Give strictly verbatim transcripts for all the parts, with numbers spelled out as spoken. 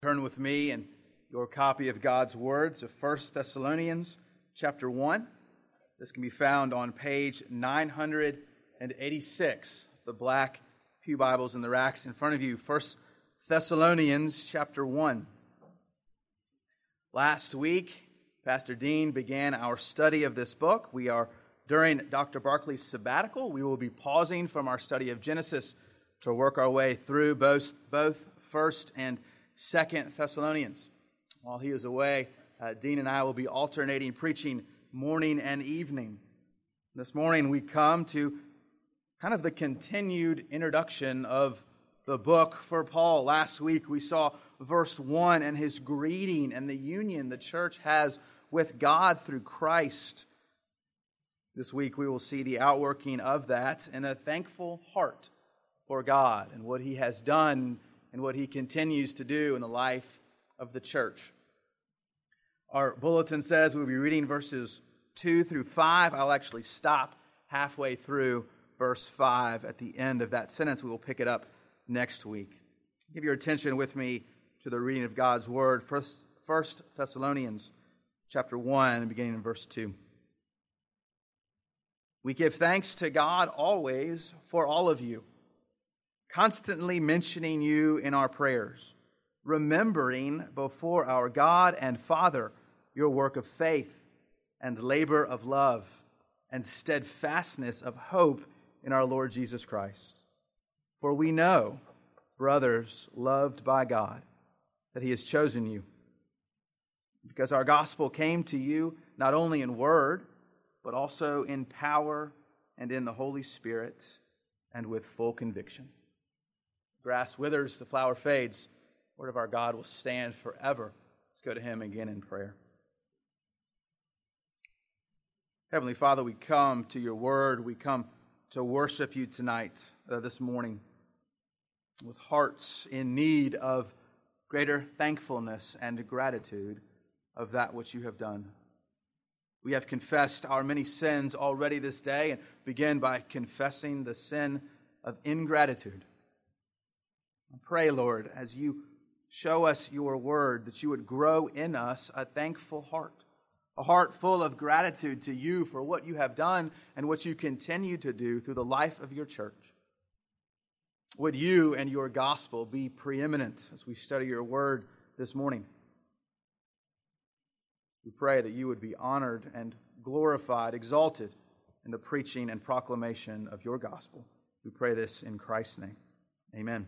Turn with me in your copy of God's Word to First Thessalonians chapter one. This can be found on page nine eighty-six of the black pew Bibles in the racks in front of you. First Thessalonians chapter one. Last week, Pastor Dean began our study of this book. We are during Doctor Barclay's sabbatical. We will be pausing from our study of Genesis to work our way through both, both First and Second Thessalonians. While he is away, uh, Dean and I will be alternating preaching morning and evening. This morning we come to kind of the continued introduction of the book for Paul. Last week we saw verse one and his greeting and the union the church has with God through Christ. This week we will see the outworking of that in a thankful heart for God and what He has done and what He continues to do in the life of the church. Our bulletin says we'll be reading verses two through five. I'll actually stop halfway through verse five at the end of that sentence. We will pick it up next week. Give your attention with me to the reading of God's Word. First, First Thessalonians chapter one, beginning in verse two. We give thanks to God always for all of you, constantly mentioning you in our prayers, remembering before our God and Father your work of faith and labor of love and steadfastness of hope in our Lord Jesus Christ. For we know, brothers loved by God, that He has chosen you, because our gospel came to you not only in word, but also in power and in the Holy Spirit and with full conviction. Grass withers, the flower fades. The word of our God will stand forever. Let's go to Him again in prayer. Heavenly Father, we come to your word. We come to worship you tonight, uh, this morning, with hearts in need of greater thankfulness and gratitude of that which you have done. We have confessed our many sins already this day and begin by confessing the sin of ingratitude. I pray, Lord, as you show us your word, that you would grow in us a thankful heart, a heart full of gratitude to you for what you have done and what you continue to do through the life of your church. Would you and your gospel be preeminent as we study your word this morning? We pray that you would be honored and glorified, exalted in the preaching and proclamation of your gospel. We pray this in Christ's name. Amen.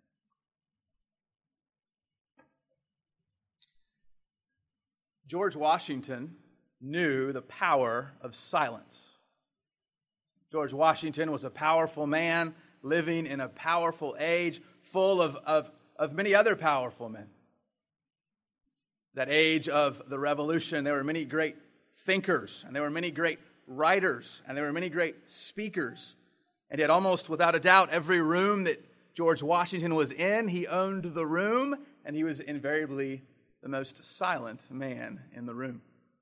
George Washington knew the power of silence. George Washington was a powerful man living in a powerful age full of, of, of many other powerful men. That age of the Revolution, there were many great thinkers, and there were many great writers, and there were many great speakers. And yet almost without a doubt, every room that George Washington was in, he owned the room, and he was invariably the most silent man in the room.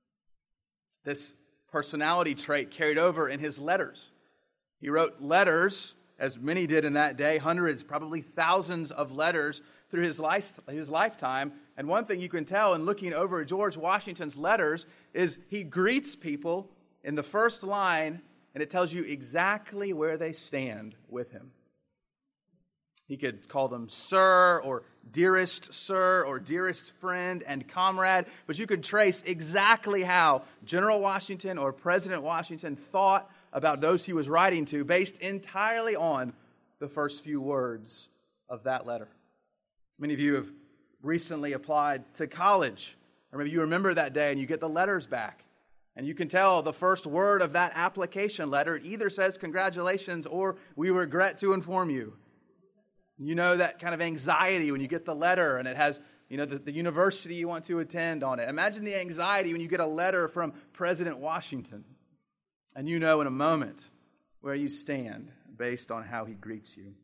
This personality trait carried over in his letters. He wrote letters, as many did in that day, hundreds, probably thousands of letters through his life, his lifetime. And one thing you can tell in looking over George Washington's letters is he greets people in the first line, and it tells you exactly where they stand with him. He could call them sir, or dearest sir, or dearest friend and comrade, but you could trace exactly how General Washington or President Washington thought about those he was writing to based entirely on the first few words of that letter. Many of you have recently applied to college, or maybe you remember that day and you get the letters back, and you can tell the first word of that application letter, it either says congratulations or we regret to inform you. You know that kind of anxiety when you get the letter and it has, you know, the, the university you want to attend on it. Imagine the anxiety when you get a letter from President Washington and you know in a moment where you stand based on how he greets you.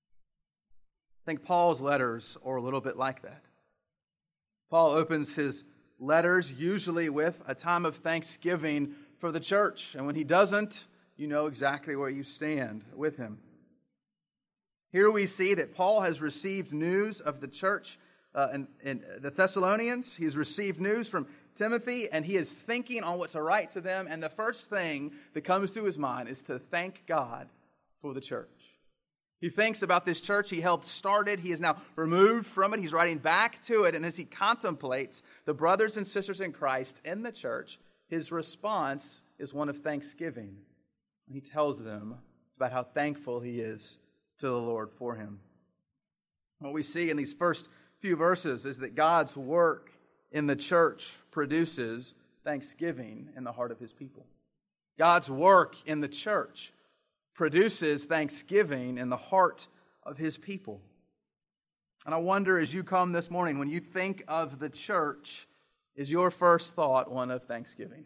I think Paul's letters are a little bit like that. Paul opens his letters usually with a time of thanksgiving for the church. And when he doesn't, you know exactly where you stand with him. Here we see that Paul has received news of the church uh, in, in the Thessalonians. He's received news from Timothy, and he is thinking on what to write to them. And the first thing that comes to his mind is to thank God for the church. He thinks about this church he helped start it. He is now removed from it. He's writing back to it. And as he contemplates the brothers and sisters in Christ in the church, his response is one of thanksgiving. He tells them about how thankful he is to the Lord for him. What we see in these first few verses is that God's work in the church produces thanksgiving in the heart of his people. God's work in the church produces thanksgiving in the heart of his people. And I wonder, as you come this morning, when you think of the church, is your first thought one of thanksgiving?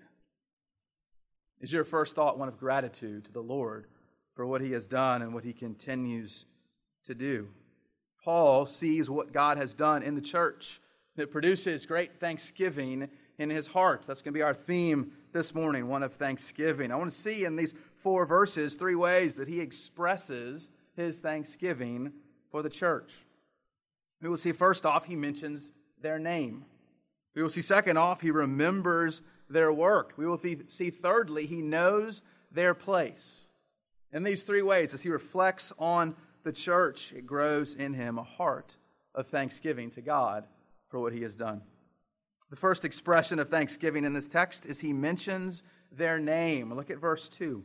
Is your first thought one of gratitude to the Lord for what he has done and what he continues to do? Paul sees what God has done in the church. It produces great thanksgiving in his heart. That's going to be our theme this morning, one of thanksgiving. I want to see in these four verses three ways that he expresses his thanksgiving for the church. We will see first off, he mentions their name. We will see second off, he remembers their work. We will see thirdly, he knows their place. In these three ways, as he reflects on the church, it grows in him a heart of thanksgiving to God for what he has done. The first expression of thanksgiving in this text is he mentions their name. Look at verse two.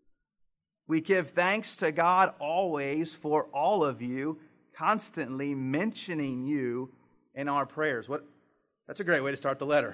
We give thanks to God always for all of you, constantly mentioning you in our prayers. What? That's a great way to start the letter.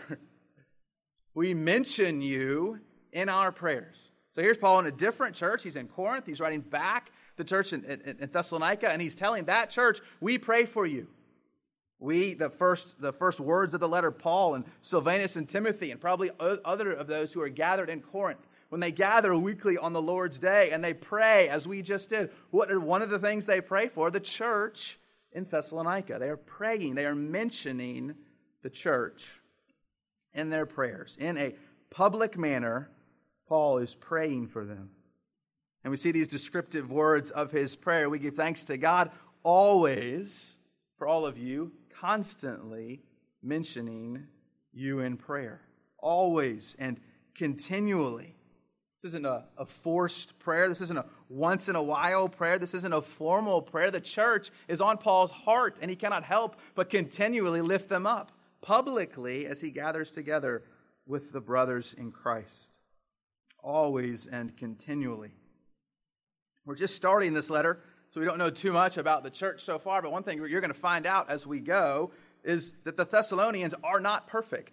We mention you in our prayers. So here's Paul in a different church. He's in Corinth. He's writing back the church in, in, in Thessalonica, and he's telling that church, we pray for you. We, the first, the first words of the letter, Paul and Silvanus and Timothy, and probably other of those who are gathered in Corinth, when they gather weekly on the Lord's day and they pray, as we just did, what are one of the things they pray for? The church in Thessalonica. They are praying, they are mentioning the church in their prayers. In a public manner, Paul is praying for them. And we see these descriptive words of his prayer. We give thanks to God always for all of you, constantly mentioning you in prayer. Always and continually. This isn't a, a forced prayer. This isn't a once in a while prayer. This isn't a formal prayer. The church is on Paul's heart, and he cannot help but continually lift them up publicly as he gathers together with the brothers in Christ. Always and continually. We're just starting this letter, so we don't know too much about the church so far, but one thing you're going to find out as we go is that the Thessalonians are not perfect.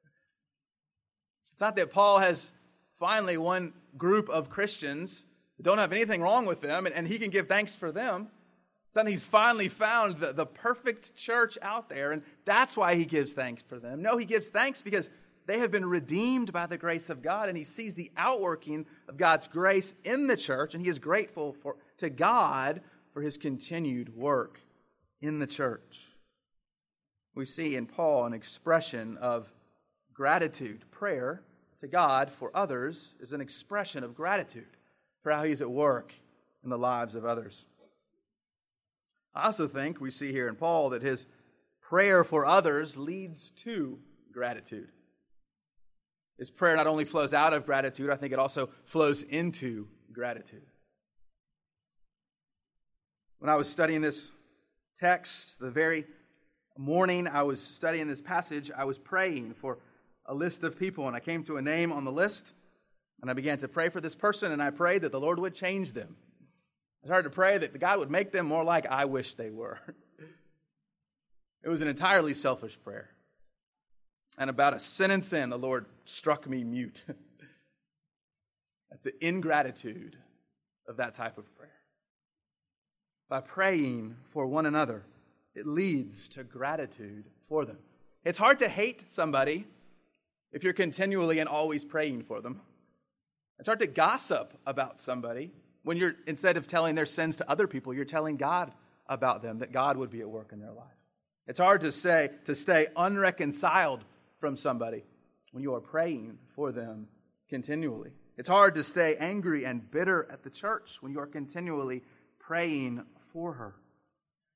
It's not that Paul has finally one group of Christians that don't have anything wrong with them, and, and he can give thanks for them. Then he's finally found the, the perfect church out there, and that's why he gives thanks for them. No, he gives thanks because they have been redeemed by the grace of God, and he sees the outworking of God's grace in the church, and he is grateful for to God for his continued work in the church. We see in Paul an expression of gratitude. Prayer to God for others is an expression of gratitude for how he's at work in the lives of others. I also think we see here in Paul that his prayer for others leads to gratitude. His prayer not only flows out of gratitude, I think it also flows into gratitude. When I was studying this text, the very morning I was studying this passage, I was praying for a list of people, and I came to a name on the list, and I began to pray for this person, and I prayed that the Lord would change them. I started to pray that God would make them more like I wish they were. It was an entirely selfish prayer. And about a sentence in, the Lord struck me mute at the ingratitude of that type of prayer. By praying for one another, it leads to gratitude for them. It's hard to hate somebody if you're continually and always praying for them. It's hard to gossip about somebody when you're, instead of telling their sins to other people, you're telling God about them, that God would be at work in their life. It's hard to say, to stay unreconciled from somebody when you are praying for them continually. It's hard to stay angry and bitter at the church when you are continually praying for her.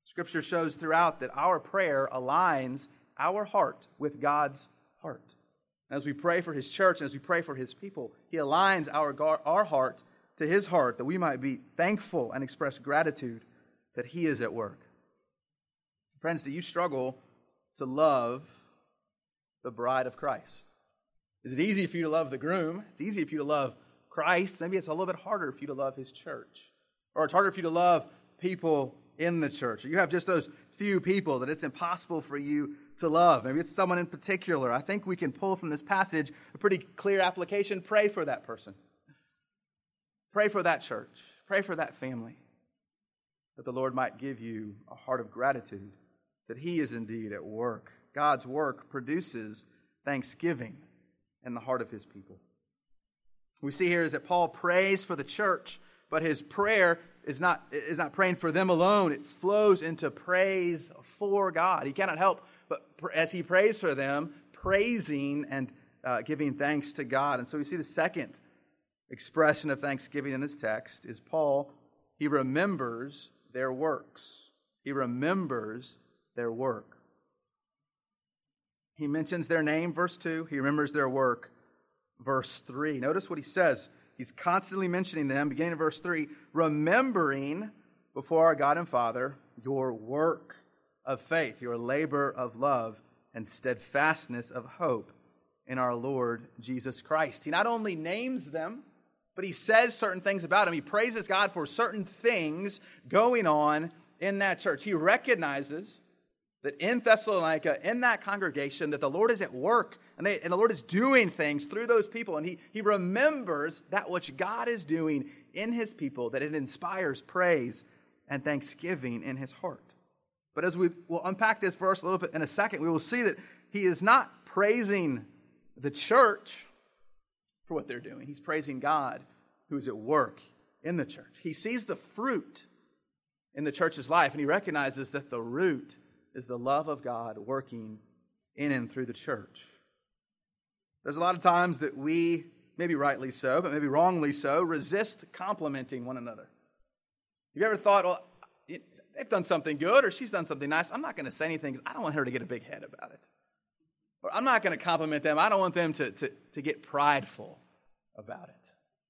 Scripture shows throughout that our prayer aligns our heart with God's heart. As we pray for His church, and as we pray for His people, He aligns our, our heart to His heart, that we might be thankful and express gratitude that He is at work. Friends, do you struggle to love the bride of Christ? Is it easy for you to love the groom? It's easy for you to love Christ. Maybe it's a little bit harder for you to love His church. Or it's harder for you to love people in the church. Or you have just those few people that it's impossible for you to love. Maybe it's someone in particular. I think we can pull from this passage a pretty clear application. Pray for that person. Pray for that church. Pray for that family. That the Lord might give you a heart of gratitude that He is indeed at work. God's work produces thanksgiving in the heart of His people. We see here is that Paul prays for the church, but his prayer is not, is not praying for them alone. It flows into praise for God. He cannot help but, as he prays for them, praising and uh, giving thanks to God. And so we see the second expression of thanksgiving in this text is Paul, he remembers their works. He remembers their work. He mentions their name, verse two. He remembers their work, verse three. Notice what he says. He's constantly mentioning them, beginning in verse three, remembering before our God and Father your work of faith, your labor of love, and steadfastness of hope in our Lord Jesus Christ. He not only names them, but he says certain things about them. He praises God for certain things going on in that church. He recognizes that in Thessalonica, in that congregation, that the Lord is at work and, they, and the Lord is doing things through those people. And he, he remembers that which God is doing in His people, that it inspires praise and thanksgiving in his heart. But as we will unpack this verse a little bit in a second, we will see that he is not praising the church for what they're doing. He's praising God who is at work in the church. He sees the fruit in the church's life, and he recognizes that the root is the love of God working in and through the church. There's a lot of times that we, maybe rightly so, but maybe wrongly so, resist complimenting one another. Have you ever thought, well, they've done something good or she's done something nice. I'm not going to say anything because I don't want her to get a big head about it. Or I'm not going to compliment them. I don't want them to, to, to get prideful about it.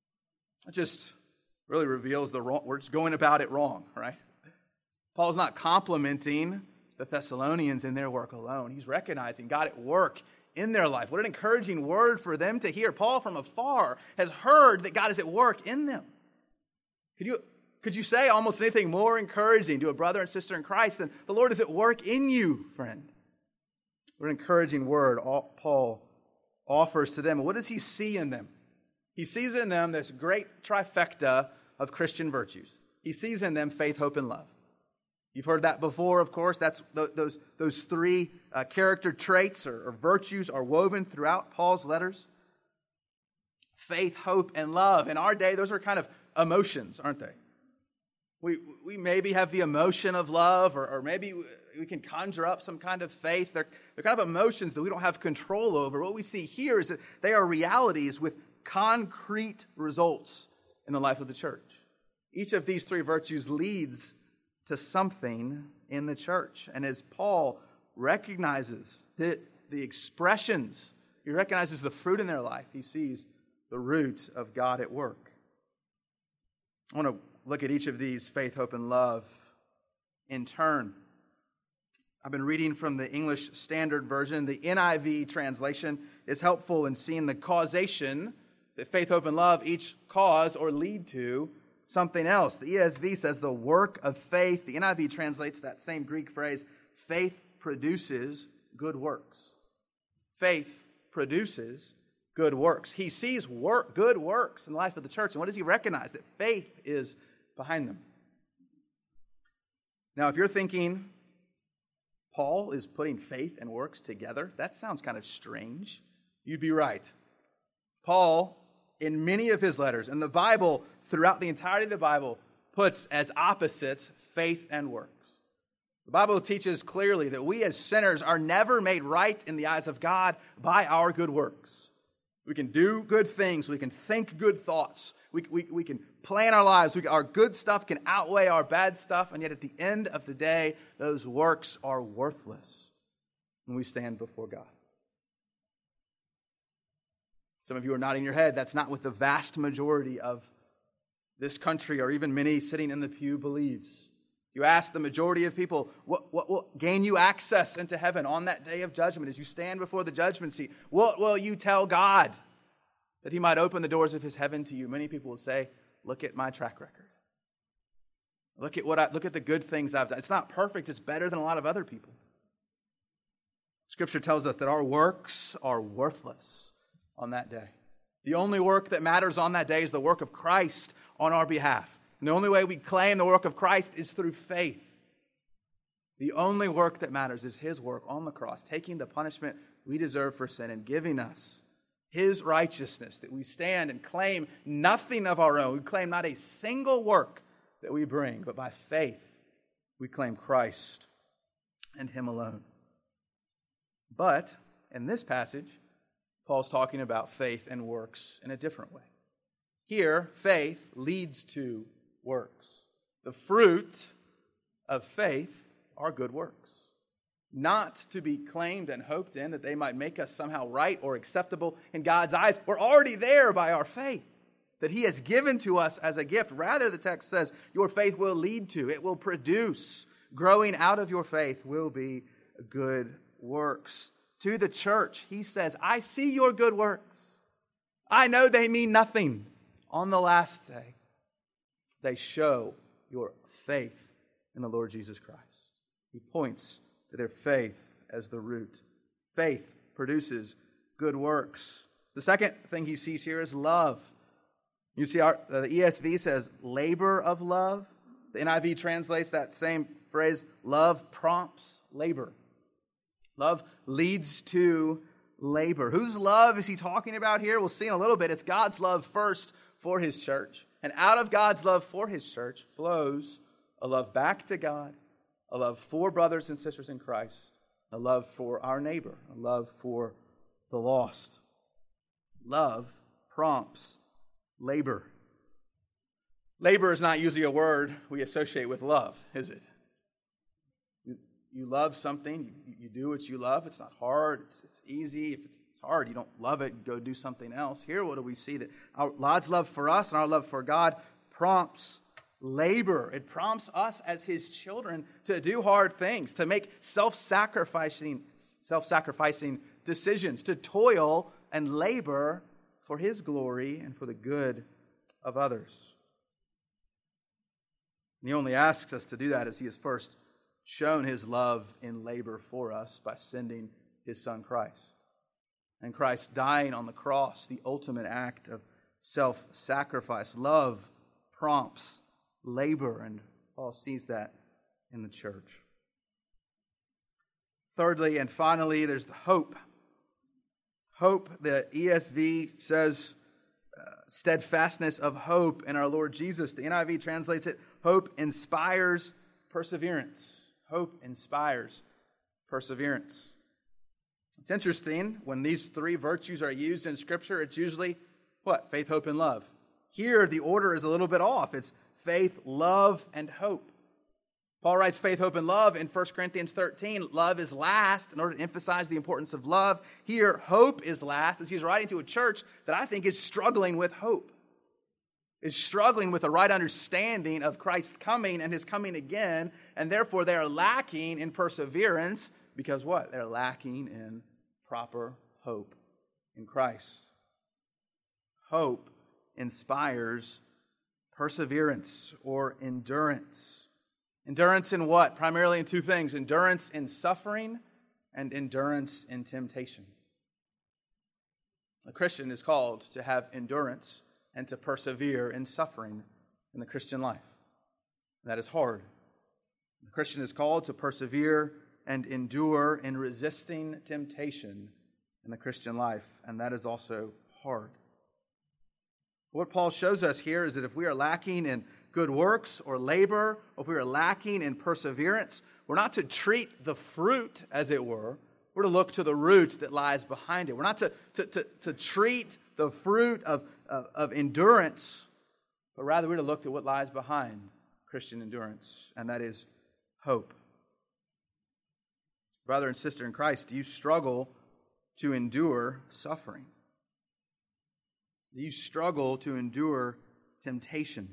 It just really reveals the wrong, we're just going about it wrong, right? Paul's not complimenting the Thessalonians in their work alone. He's recognizing God at work in their life. What an encouraging word for them to hear. Paul from afar has heard that God is at work in them. Could you, could you say almost anything more encouraging to a brother and sister in Christ than the Lord is at work in you, friend? What an encouraging word Paul offers to them. What does he see in them? He sees in them this great trifecta of Christian virtues. He sees in them faith, hope, and love. You've heard that before, of course. That's those, those three uh, character traits or, or virtues are woven throughout Paul's letters. Faith, hope, and love. In our day, those are kind of emotions, aren't they? We we maybe have the emotion of love, or, or maybe we can conjure up some kind of faith. They're, they're kind of emotions that we don't have control over. What we see here is that they are realities with concrete results in the life of the church. Each of these three virtues leads to something in the church. And as Paul recognizes the, the expressions, he recognizes the fruit in their life, he sees the root of God at work. I want to look at each of these, faith, hope, and love, in turn. I've been reading from the English Standard Version. The N I V translation is helpful in seeing the causation that faith, hope, and love each cause or lead to something else. The E S V says the work of faith. The N I V translates that same Greek phrase, faith produces good works. Faith produces good works. He sees work, good works in the life of the church. And what does he recognize? That faith is behind them. Now, if you're thinking Paul is putting faith and works together, that sounds kind of strange. You'd be right. Paul, in many of his letters, and the Bible, throughout the entirety of the Bible, puts as opposites faith and works. The Bible teaches clearly that we as sinners are never made right in the eyes of God by our good works. We can do good things. We can think good thoughts. We, we, we can plan our lives. We can, our good stuff can outweigh our bad stuff. And yet at the end of the day, those works are worthless when we stand before God. Some of you are nodding your head. That's not what the vast majority of this country or even many sitting in the pew believes. You ask the majority of people, what, what will gain you access into heaven on that day of judgment as you stand before the judgment seat? What will you tell God that He might open the doors of His heaven to you? Many people will say, look at my track record. Look at what I, look at the good things I've done. It's not perfect. It's better than a lot of other people. Scripture tells us that our works are worthless on that day. The only work that matters on that day is the work of Christ on our behalf. And the only way we claim the work of Christ is through faith. The only work that matters is His work on the cross, taking the punishment we deserve for sin and giving us His righteousness, that we stand and claim nothing of our own. We claim not a single work that we bring, but by faith we claim Christ and Him alone. But in this passage, Paul's talking about faith and works in a different way. Here, faith leads to works. The fruit of faith are good works. Not to be claimed and hoped in that they might make us somehow right or acceptable in God's eyes. We're already there by our faith that He has given to us as a gift. Rather, the text says, your faith will lead to, it will produce. Growing out of your faith will be good works. To the church, he says, I see your good works. I know they mean nothing. On the last day, they show your faith in the Lord Jesus Christ. He points to their faith as the root. Faith produces good works. The second thing he sees here is love. You see, our, the E S V says labor of love. The N I V translates that same phrase, love prompts labor. Love leads to labor. Whose love is he talking about here? We'll see in a little bit. It's God's love first for His church. And out of God's love for His church flows a love back to God, a love for brothers and sisters in Christ, a love for our neighbor, a love for the lost. Love prompts labor. Labor is not usually a word we associate with love, is it? You, you love something, you, you do what you love. It's not hard, it's, it's easy. If it's, it's hard, you don't love it, you go do something else. Here, what do we see? That our God's love for us and our love for God prompts labor. It prompts us as His children to do hard things, to make self-sacrificing, self-sacrificing decisions, to toil and labor for His glory and for the good of others. And He only asks us to do that as He has first shown His love in labor for us by sending His Son Christ. And Christ dying on the cross, the ultimate act of self-sacrifice. Love prompts labor, and Paul sees that in the church. Thirdly and finally, there's the hope. Hope, the E S V says uh, steadfastness of hope in our Lord Jesus. The N I V translates it, hope inspires perseverance. Hope inspires perseverance. It's interesting, when these three virtues are used in Scripture, it's usually, what? Faith, hope, and love. Here, the order is a little bit off. It's faith, love, and hope. Paul writes faith, hope, and love in First Corinthians thirteen. Love is last in order to emphasize the importance of love. Here, hope is last as he's writing to a church that I think is struggling with hope. Is struggling with a right understanding of Christ's coming and His coming again, and therefore they are lacking in perseverance because what? They're lacking in proper hope in Christ. Hope inspires perseverance or endurance. Endurance in what? Primarily in two things. Endurance in suffering and endurance in temptation. A Christian is called to have endurance and to persevere in suffering in the Christian life. That is hard. The Christian is called to persevere and endure in resisting temptation in the Christian life, and that is also hard. What Paul shows us here is that if we are lacking in good works or labor, or if we are lacking in perseverance, we're not to treat the fruit, as it were. We're to look to the root that lies behind it. We're not to, to, to, to treat the fruit of, of, of endurance, but rather we're to look at what lies behind Christian endurance, and that is hope. Brother and sister in Christ, do you struggle to endure suffering? Do you struggle to endure temptation?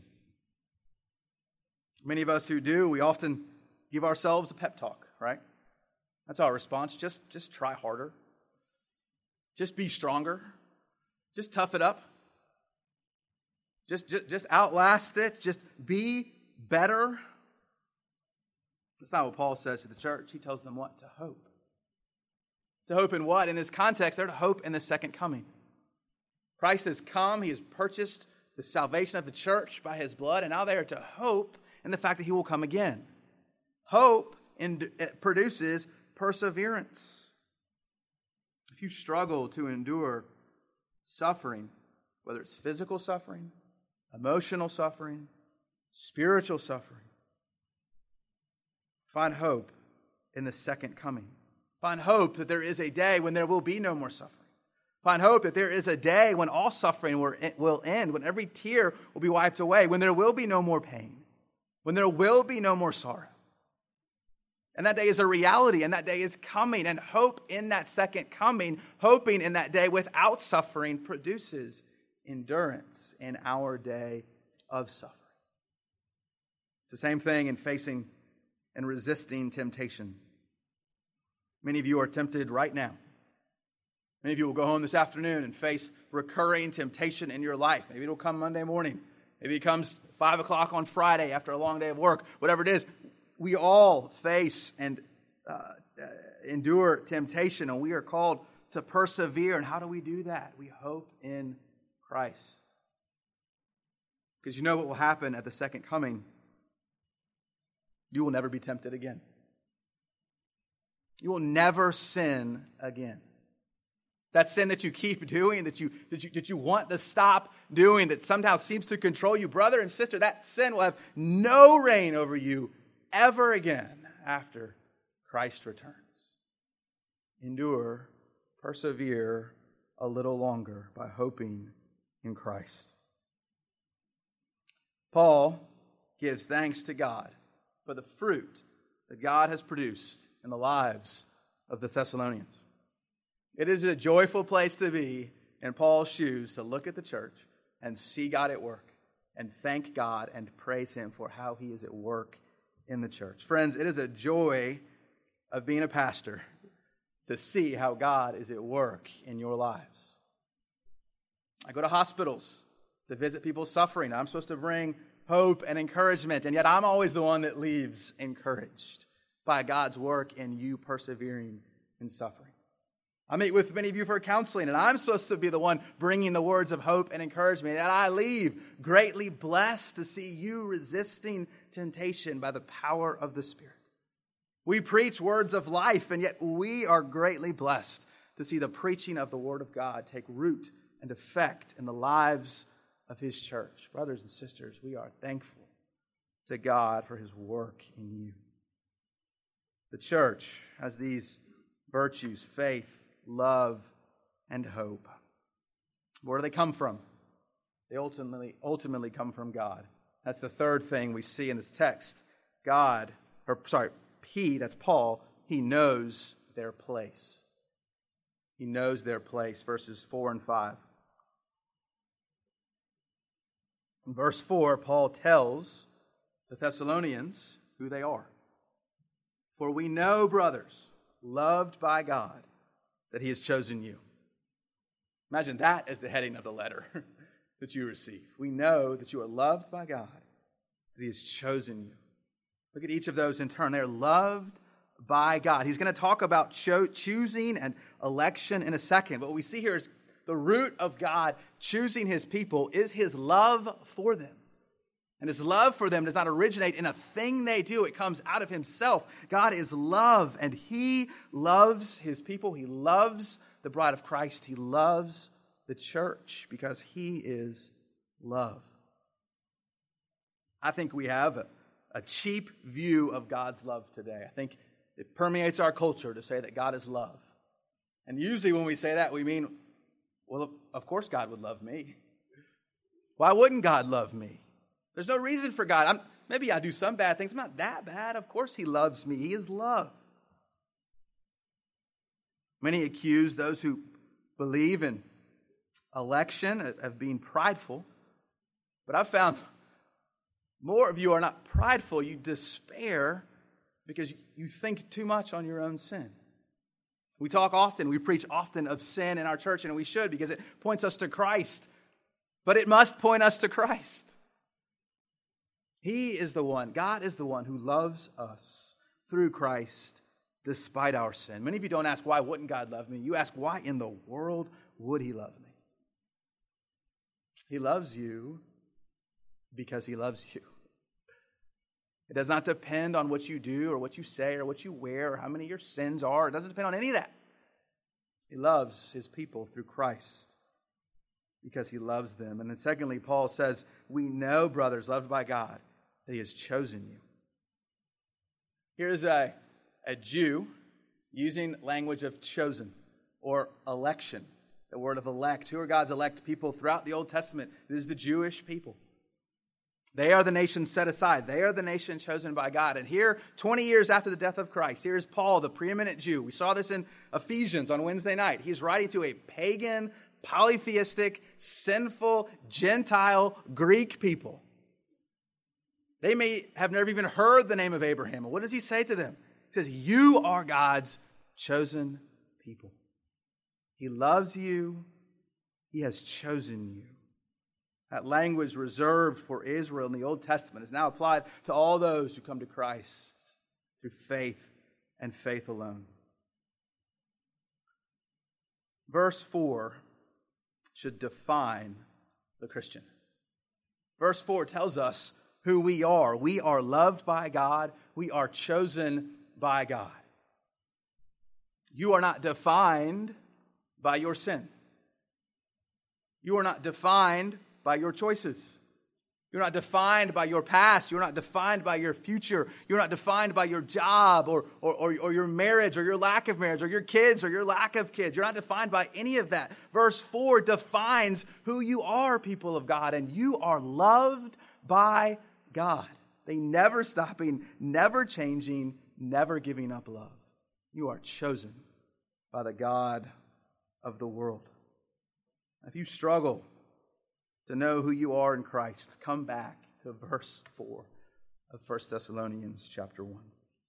Many of us who do, we often give ourselves a pep talk, right? That's our response. Just, just try harder. Just be stronger. Just tough it up. Just, just, just outlast it. Just be better. That's not what Paul says to the church. He tells them what? To hope. To hope in what? In this context, they're to hope in the second coming. Christ has come. He has purchased the salvation of the church by His blood, and now they are to hope in the fact that He will come again. Hope in, produces perseverance. If you struggle to endure suffering, whether it's physical suffering, emotional suffering, spiritual suffering, find hope in the second coming. Find hope that there is a day when there will be no more suffering. Find hope that there is a day when all suffering will end, when every tear will be wiped away, when there will be no more pain, when there will be no more sorrow. And that day is a reality, and that day is coming. And hope in that second coming, hoping in that day without suffering, produces endurance in our day of suffering. It's the same thing in facing and resisting temptation. Many of you are tempted right now. Many of you will go home this afternoon and face recurring temptation in your life. Maybe it'll come Monday morning. Maybe it comes five o'clock on Friday after a long day of work. Whatever it is, we all face and uh, uh, endure temptation, and we are called to persevere. And how do we do that? We hope in Christ. Because you know what will happen at the second coming? You will never be tempted again. You will never sin again. That sin that you keep doing, that you, that you, that you want to stop doing, that somehow seems to control you, brother and sister, that sin will have no reign over you ever again after Christ returns. Endure, persevere a little longer by hoping in Christ. Paul gives thanks to God for the fruit that God has produced in the lives of the Thessalonians. It is a joyful place to be in Paul's shoes to look at the church and see God at work and thank God and praise Him for how He is at work in the church. Friends, it is a joy of being a pastor to see how God is at work in your lives. I go to hospitals to visit people suffering. I'm supposed to bring hope and encouragement, and yet I'm always the one that leaves encouraged by God's work in you persevering in suffering. I meet with many of you for counseling, and I'm supposed to be the one bringing the words of hope and encouragement, and I leave greatly blessed to see you resisting temptation by the power of the Spirit. We preach words of life, and yet we are greatly blessed to see the preaching of the Word of God take root and effect in the lives of His church. Brothers and sisters, we are thankful to God for His work in you. The church has these virtues: faith, love, and hope. Where do they come from? They ultimately, ultimately come from God. That's the third thing we see in this text. God, or sorry, He, that's Paul, he knows their place. He knows their place, verses four and five. In verse four, Paul tells the Thessalonians who they are. For we know, brothers, loved by God, that He has chosen you. Imagine that as the heading of the letter that you receive. We know that you are loved by God, that He has chosen you. Look at each of those in turn. They're loved by God. He's going to talk about cho- choosing and election in a second. But what we see here is the root of God choosing His people is His love for them. And His love for them does not originate in a thing they do. It comes out of Himself. God is love, and He loves His people. He loves the bride of Christ. He loves the church because He is love. I think we have a, a cheap view of God's love today. I think it permeates our culture to say that God is love. And usually when we say that, we mean, Well, of course God would love me. Why wouldn't God love me? There's no reason for God. I'm, maybe I do some bad things. I'm not that bad. Of course he loves me. He is love. Many accuse those who believe in election of being prideful. But I've found more of you are not prideful. You despair because you think too much on your own sin. We talk often, we preach often of sin in our church, and we should because it points us to Christ. But it must point us to Christ. He is the one, God is the one who loves us through Christ despite our sin. Many of you don't ask, why wouldn't God love me? You ask, why in the world would he love me? He loves you because he loves you. It does not depend on what you do or what you say or what you wear or how many your sins are. It doesn't depend on any of that. He loves his people through Christ because he loves them. And then secondly, Paul says, we know, brothers, loved by God, that he has chosen you. Here's a, a Jew using language of chosen or election. The word of elect. Who are God's elect people throughout the Old Testament? It is the Jewish people. They are the nation set aside. They are the nation chosen by God. And here, twenty years after the death of Christ, here's Paul, the preeminent Jew. We saw this in Ephesians on Wednesday night. He's writing to a pagan, polytheistic, sinful, Gentile, Greek people. They may have never even heard the name of Abraham. What does he say to them? He says, you are God's chosen people. He loves you. He has chosen you. That language reserved for Israel in the Old Testament is now applied to all those who come to Christ through faith and faith alone. Verse four should define the Christian. Verse four tells us who we are. We are loved by God. We are chosen by God. You are not defined by your sin. You are not defined by your choices. You're not defined by your past. You're not defined by your future. You're not defined by your job or, or, or, or your marriage or your lack of marriage or your kids or your lack of kids. You're not defined by any of that. Verse four defines who you are, people of God, and you are loved by God. They never stopping, never changing, never giving up love. You are chosen by the God of the world. If you struggle to know who you are in Christ, come back to verse four of First Thessalonians chapter one.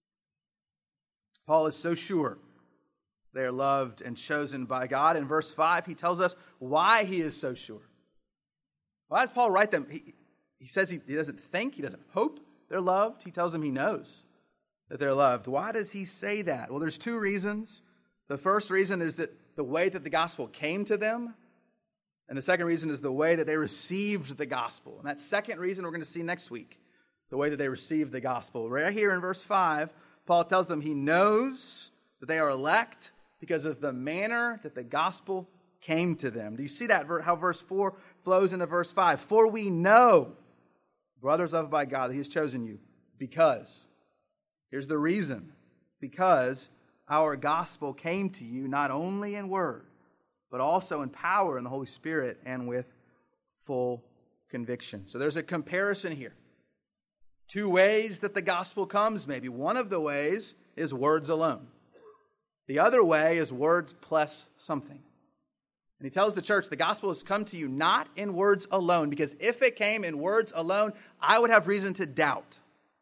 Paul is so sure they are loved and chosen by God. In verse five, he tells us why he is so sure. Why does Paul write them? He, he says he, he doesn't think, he doesn't hope they're loved. He tells them he knows that they're loved. Why does he say that? Well, there's two reasons. The first reason is that the way that the gospel came to them. And the second reason is the way that they received the gospel. And that second reason we're going to see next week. The way that they received the gospel. Right here in verse five, Paul tells them he knows that they are elect because of the manner that the gospel came to them. Do you see that, how verse four flows into verse five? For we know, brothers loved by God, that he has chosen you. Because, here's the reason. Because our gospel came to you not only in word, but also in power in the Holy Spirit and with full conviction. So there's a comparison here. Two ways that the gospel comes, maybe. One of the ways is words alone. The other way is words plus something. And he tells the church, the gospel has come to you not in words alone, because if it came in words alone, I would have reason to doubt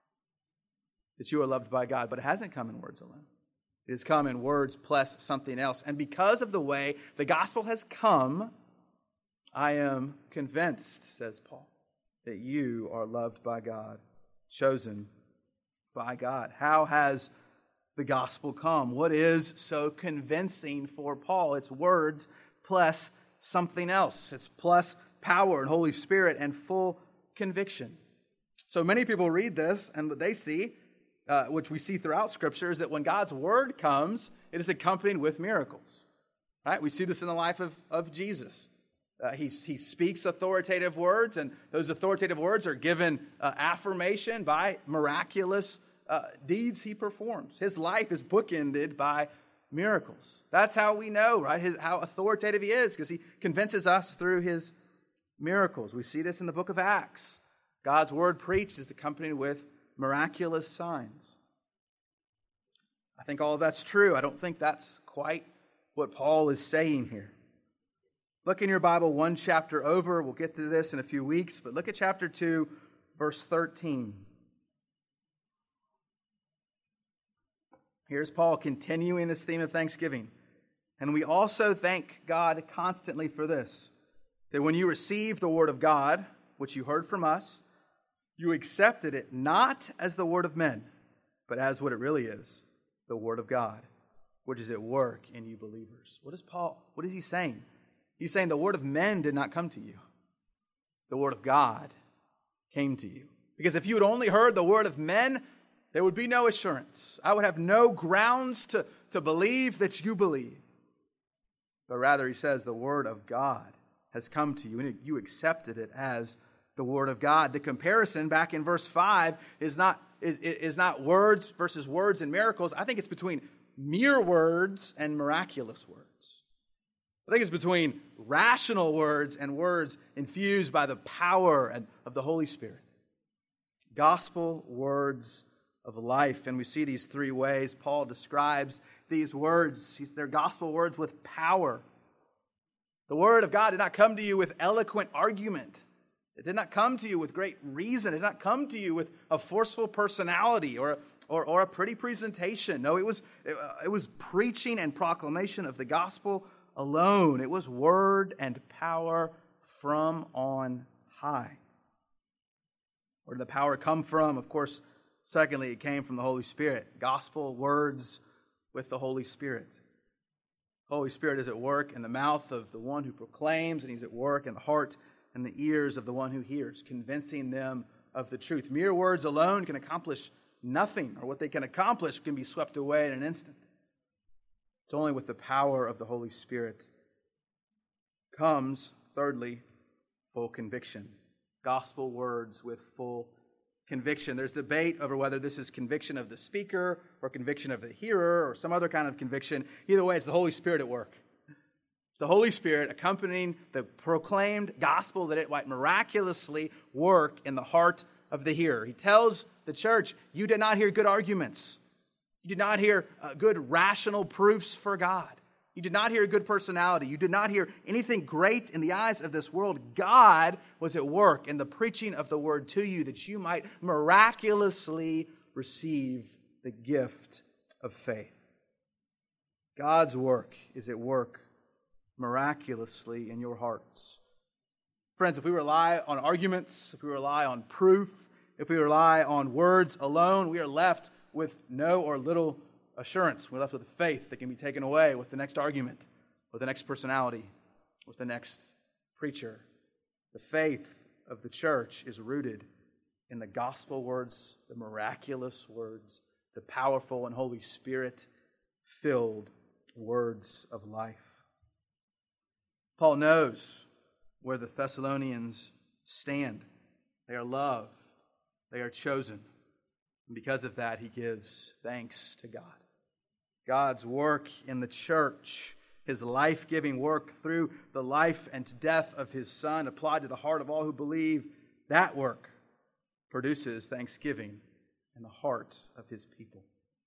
that you are loved by God. But it hasn't come in words alone. It has come in words plus something else. And because of the way the gospel has come, I am convinced, says Paul, that you are loved by God, chosen by God. How has the gospel come? What is so convincing for Paul? It's words plus something else. It's plus power and Holy Spirit and full conviction. So many people read this and what they see, Uh, which we see throughout Scripture, is that when God's Word comes, it is accompanied with miracles. Right? We see this in the life of, of Jesus. Uh, he, he speaks authoritative words, and those authoritative words are given uh, affirmation by miraculous uh, deeds he performs. His life is bookended by miracles. That's how we know, right, his, how authoritative he is, because he convinces us through his miracles. We see this in the book of Acts. God's word preached is accompanied with miraculous signs. I think all of that's true. I don't think that's quite what Paul is saying here. Look in your Bible one chapter over. We'll get to this in a few weeks, but look at chapter two, verse thirteen. Here's Paul continuing this theme of thanksgiving. And we also thank God constantly for this, that when you received the word of God, which you heard from us, you accepted it not as the word of men, but as what it really is, the word of God, which is at work in you believers. What is Paul, what is he saying? He's saying the word of men did not come to you. The word of God came to you. Because if you had only heard the word of men, there would be no assurance. I would have no grounds to, to believe that you believe. But rather, he says, the word of God has come to you, and you accepted it as the word of God. The comparison back in verse five is not, is, is not words versus words and miracles. I think it's between mere words and miraculous words. I think it's between rational words and words infused by the power of the Holy Spirit. Gospel words of life. And we see these three ways Paul describes these words. They're gospel words with power. The word of God did not come to you with eloquent argument. It did not come to you with great reason. It did not come to you with a forceful personality or, or, or a pretty presentation. No, it was, it, it was preaching and proclamation of the gospel alone. It was word and power from on high. Where did the power come from? Of course, secondly, it came from the Holy Spirit. Gospel words with the Holy Spirit. The Holy Spirit is at work in the mouth of the one who proclaims, and he's at work in the heart and the ears of the one who hears, convincing them of the truth. Mere words alone can accomplish nothing, or what they can accomplish can be swept away in an instant. It's only with the power of the Holy Spirit comes, thirdly, full conviction. Gospel words with full conviction. There's debate over whether this is conviction of the speaker or conviction of the hearer or some other kind of conviction. Either way, it's the Holy Spirit at work. It's the Holy Spirit accompanying the proclaimed gospel that it might miraculously work in the heart of the hearer. He tells the church, you did not hear good arguments. You did not hear uh, good rational proofs for God. You did not hear a good personality. You did not hear anything great in the eyes of this world. God was at work in the preaching of the word to you that you might miraculously receive the gift of faith. God's work is at work miraculously in your hearts. Friends, if we rely on arguments, if we rely on proof, if we rely on words alone, we are left with no or little assurance. We're left with faith that can be taken away with the next argument, with the next personality, with the next preacher. The faith of the church is rooted in the gospel words, the miraculous words, the powerful and Holy Spirit-filled words of life. Paul knows where the Thessalonians stand. They are loved. They are chosen. And because of that, he gives thanks to God. God's work in the church, his life-giving work through the life and death of his Son, applied to the heart of all who believe, that work produces thanksgiving in the heart of his people.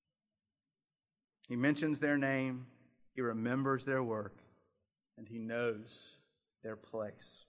He mentions their name, he remembers their work, and he knows their place.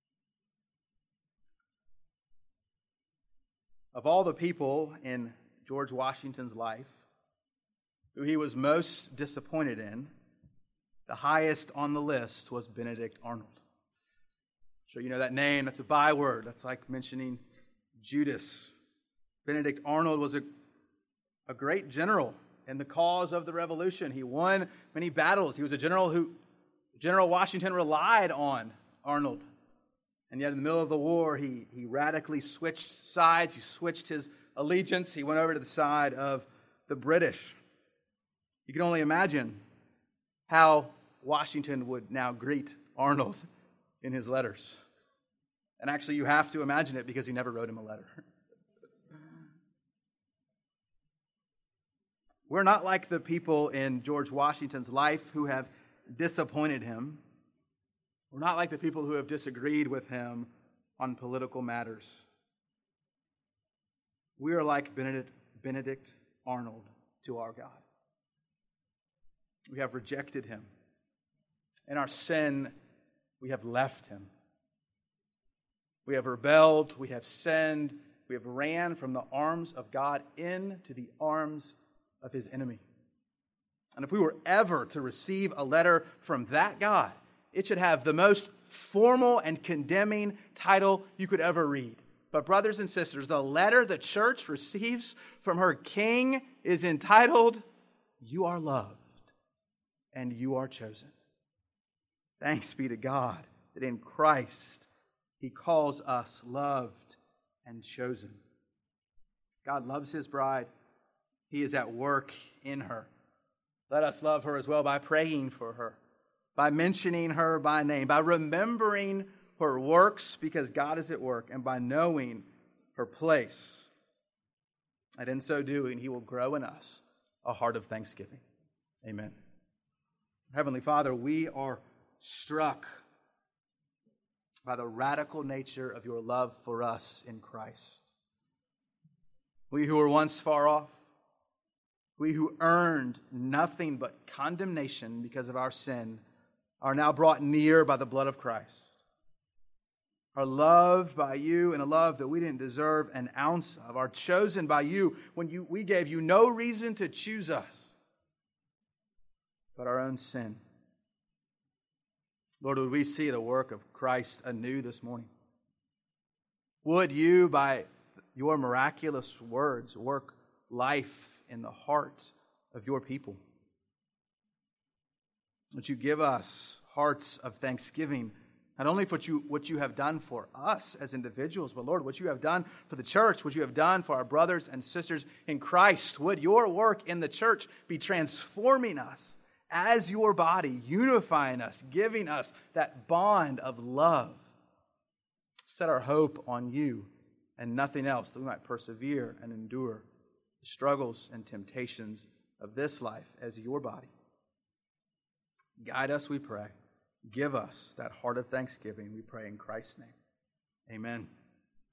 Of all the people in George Washington's life, who he was most disappointed in, the highest on the list was Benedict Arnold. I'm sure you know that name. That's a byword. That's like mentioning Judas. Benedict Arnold was a, a great general in the cause of the Revolution. He won many battles. He was a general who General Washington relied on Arnold. And yet in the middle of the war, he, he radically switched sides. He switched his allegiance. He went over to the side of the British. You can only imagine how Washington would now greet Arnold in his letters. And actually, you have to imagine it because he never wrote him a letter. We're not like the people in George Washington's life who have disappointed him. We're not like the people who have disagreed with him on political matters. We are like Benedict, Benedict Arnold to our God. We have rejected him. In our sin, we have left him. We have rebelled, we have sinned, we have ran from the arms of God into the arms of his enemy. And if we were ever to receive a letter from that God, it should have the most formal and condemning title you could ever read. But brothers and sisters, the letter the church receives from her King is entitled, "You are loved and you are chosen." Thanks be to God that in Christ he calls us loved and chosen. God loves his bride. He is at work in her. Let us love her as well by praying for her, by mentioning her by name, by remembering her works because God is at work, and by knowing her place. And in so doing, he will grow in us a heart of thanksgiving. Amen. Heavenly Father, we are struck by the radical nature of your love for us in Christ. We who were once far off, we who earned nothing but condemnation because of our sin, are now brought near by the blood of Christ, are loved by you in a love that we didn't deserve an ounce of, are chosen by you when you, we gave you no reason to choose us but our own sin. Lord, would we see the work of Christ anew this morning? Would you, by your miraculous words, work life in the heart of your people? Would you give us hearts of thanksgiving, not only for what you, what you have done for us as individuals, but Lord, what you have done for the church, what you have done for our brothers and sisters in Christ. Would your work in the church be transforming us as your body, unifying us, giving us that bond of love. Set our hope on you and nothing else, that we might persevere and endure the struggles and temptations of this life as your body. Guide us, we pray. Give us that heart of thanksgiving, we pray in Christ's name. Amen.